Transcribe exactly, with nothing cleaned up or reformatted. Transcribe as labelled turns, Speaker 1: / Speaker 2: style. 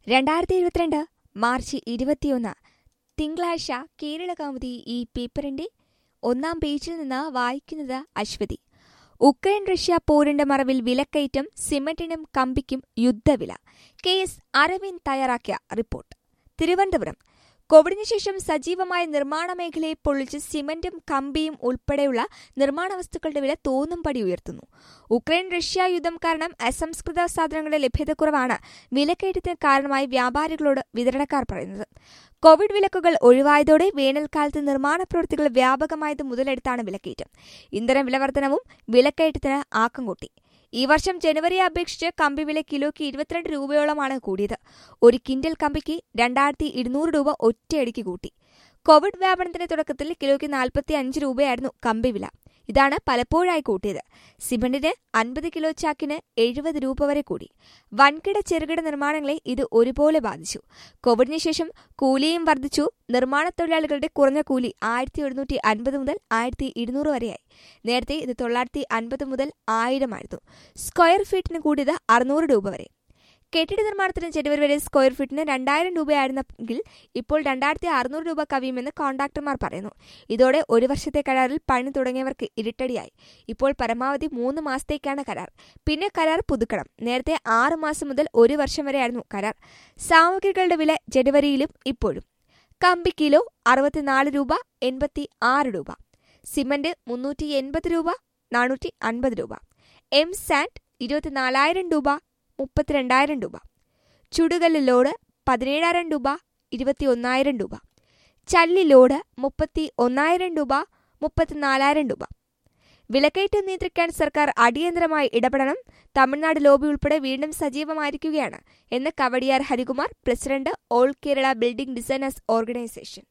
Speaker 1: രണ്ടായിരത്തി ഇരുപത്തിരണ്ട് മാർച്ച് ഇരുപത്തിയൊന്ന് തിങ്കളാഴ്ച കേരളകൗമുദി ഈ പേപ്പറിന്റെ ഒന്നാം പേജിൽ നിന്ന് വായിക്കുന്നത് അശ്വതി. ഉക്രൈൻ റഷ്യ പോരിന്റെ മറവിൽ വിലക്കയറ്റം, സിമന്റിനും കമ്പിക്കും യുദ്ധവില. കെ എസ് അരവിന്ദ് തയ്യാറാക്കിയ റിപ്പോർട്ട്. തിരുവനന്തപുരം. കോവിഡിന് ശേഷം സജീവമായ നിർമ്മാണ മേഖലയെ പൊള്ളിച്ച് സിമന്റും കമ്പിയും ഉൾപ്പെടെയുള്ള നിർമ്മാണ വസ്തുക്കളുടെ വില തോന്നുംപടി ഉയർത്തുന്നു. ഉക്രൈൻ റഷ്യ യുദ്ധം കാരണം അസംസ്കൃത സാധനങ്ങളുടെ ലഭ്യതക്കുറവാണ് വിലക്കയറ്റത്തിന് കാരണമായി വ്യാപാരികളോട് വിതരണക്കാർ പറയുന്നത്. കോവിഡ് വിലക്കുകൾ ഒഴിവായതോടെ വേനൽക്കാലത്ത് നിർമ്മാണ പ്രവൃത്തികൾ വ്യാപകമായത് മുതലെടുത്താണ് വിലക്കയറ്റം. ഇന്ധന വിലവർധനവും വിലക്കയറ്റത്തിന് ആക്കം കൂട്ടി. ഈ വർഷം ജനുവരിയെ അപേക്ഷിച്ച് കമ്പി വില കിലോയ്ക്ക് ഇരുപത്തിരണ്ട് രൂപയോളമാണ് കൂടിയത്. ഒരു കിൻഡൽ കമ്പിക്ക് രണ്ടായിരത്തി ഇരുന്നൂറ് രൂപ ഒറ്റയടിക്ക് കൂട്ടി. കോവിഡ് വ്യാപനത്തിന്റെ തുടക്കത്തിൽ കിലോയ്ക്ക് നാൽപ്പത്തി അഞ്ച് രൂപയായിരുന്നു കമ്പി വില. ഇതാണ് പലപ്പോഴായി കൂട്ടിയത്. സിമന്റിന് അൻപത് കിലോ ചാക്കിന് എഴുപത് രൂപ വരെ കൂടി. വൻകിട ചെറുകിട നിർമ്മാണങ്ങളെ ഇത് ഒരുപോലെ ബാധിച്ചു. കോവിഡിന് ശേഷം കൂലിയും വർദ്ധിച്ചു. നിർമ്മാണ തൊഴിലാളികളുടെ കുറഞ്ഞ കൂലി ആയിരത്തി എഴുന്നൂറ്റി അൻപത് മുതൽ ആയിരത്തി ഇരുന്നൂറ് വരെയായി. നേരത്തെ ഇത് തൊള്ളായിരത്തി അൻപത് മുതൽ ആയിരം ആയിരുന്നു. സ്ക്വയർ ഫീറ്റിന് കൂടിയത് അറുന്നൂറ് രൂപ വരെ. കെട്ടിട നിർമ്മാണത്തിന് ജനുവരി വരെ സ്ക്വയർ ഫീറ്റിന് രണ്ടായിരം രൂപയായിരുന്നെങ്കിൽ ഇപ്പോൾ രണ്ടായിരത്തി അറുന്നൂറ് രൂപ കവിയുമെന്ന് കോൺട്രാക്ടർമാർ പറയുന്നു. ഇതോടെ ഒരു വർഷത്തെ കരാറിൽ പണി തുടങ്ങിയവർക്ക് ഇരട്ടടിയായി. ഇപ്പോൾ പരമാവധി മൂന്ന് മാസത്തേക്കാണ് കരാർ. പിന്നെ കരാർ പുതുക്കണം. നേരത്തെ ആറ് മാസം മുതൽ ഒരു വർഷം വരെയായിരുന്നു കരാർ. സാമഗ്രികളുടെ വില ജനുവരിയിലും ഇപ്പോഴും. കമ്പി കിലോ അറുപത്തിനാല് രൂപ, എൺപത്തി ആറ് രൂപ. സിമന്റ് മുന്നൂറ്റി എൺപത് രൂപ, നാനൂറ്റി അൻപത് രൂപ. എം സാൻഡ് ഇരുപത്തിനാലായിരം രൂപ, മുപ്പത്തിരണ്ടായിരം രൂപ. ചുടുകല്ല് ലോഡ് പതിനേഴായിരം രൂപ, ഇരുപത്തി ഒന്നായിരം രൂപ. ചല്ലി ലോഡ് മുപ്പത്തി ഒന്നായിരം രൂപ, മുപ്പത്തിനാലായിരം രൂപ. വിലക്കയറ്റം നിയന്ത്രിക്കാൻ സർക്കാർ അടിയന്തരമായി ഇടപെടണം. തമിഴ്നാട് ലോബി ഉൾപ്പെടെ വീണ്ടും സജീവമായിരിക്കുകയാണ് എന്ന് Kavadiyar Harikumar, president, all Kerala building designers organisation.